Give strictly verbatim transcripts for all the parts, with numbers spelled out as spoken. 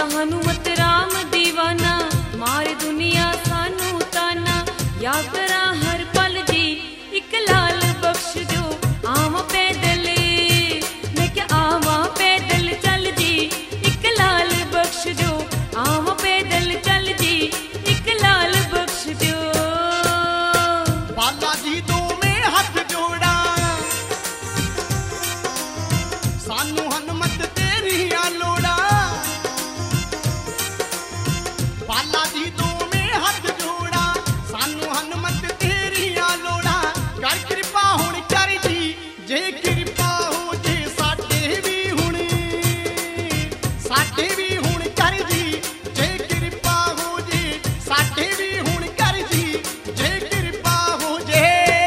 हनुमत राम दीवाना, मारे दुनिया सानू ताना। या करा हर पल जी एक लाल बख्श जो, आवा पैदल मैं क्या आवा पैदल चल जी, एक लाल बख्श जो, आवा पैदल चल जी, एक लाल बख्श जो। बाला जी दो में हाथ जोड़ा, सानू हनुमत तेरिया लोड़ा। बाला जी दो में हाथ जोड़ा, सानू हनुमत तेरिया लोड़ा। कर कृपा हुण कर जी, जे कृपा हो जे साडे भी हुण, साडे भी हुण कर जी, जे कृपा हो जे साडे भी हुण कर जी, जे कृपा हो जे।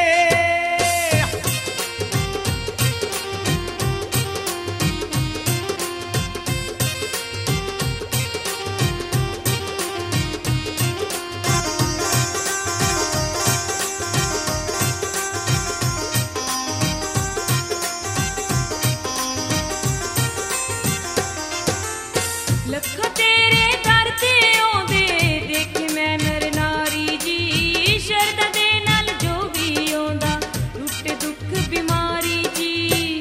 लख तेरे दर ते आउंदे, देख मैं नर नारी जी, शरदा दे नाल जो भी आउंदा, टुटे दुख बीमारी जी।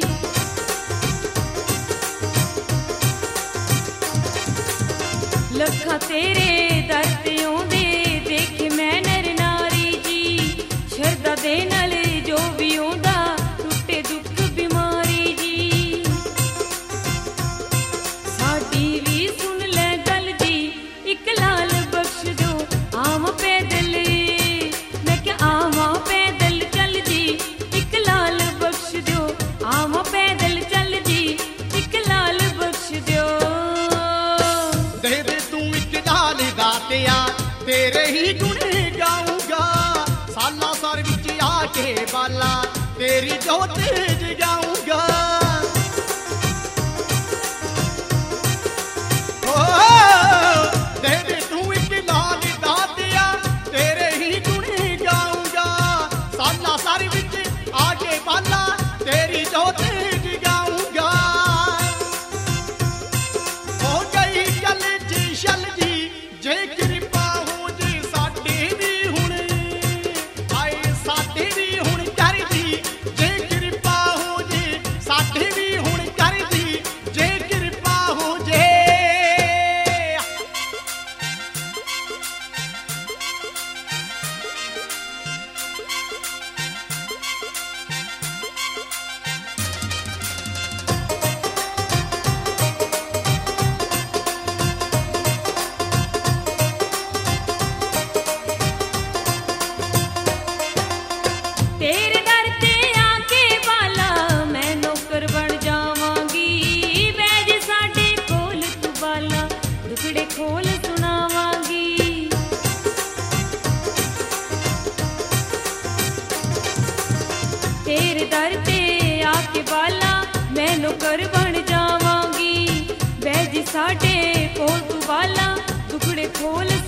लखा तेरे दर ते आउंदे, देख मैं नर नारी जी, शरदा दे नाल जो भी आउंदा, टुटे दुख बीमारी जी। साडी भी सुन ले गल जी, एक लाल बख्श जो, आवा पैदल मैं क्या आवा पैदल चल जी, एक लाल बख्श जो, आवा पैदल चल जी, एक लाल बख्श जो। दे दे तू एक लाल दातिया, तेरे ही गुण गाऊंगा, साला सर विच आके बाला तेरी जोत जगाऊंगा। ओ दे दे तू एक लाल दातिया, तेरे ही गुण गाऊंगा, साला सर विच आके बाला तेरी जोत जगाऊंगा। हो गई गल जी शल जी, जे कृपा हो जे साडे भी हुण, आए साडे भी हुण कर जी, जे कृपा हो जे साडे भी हुण कर जी, जे कृपा हो जे। तेरे दर ते आके बाला मैं नौकर बन जावांगी, बैज साडे कोल तू बाला दुखड़े खोल सुनावांगी। तेरे दर ते आके बाला मैं नौकर बन जावांगी, बैज साडे कोल तू बाला दुखड़े खोल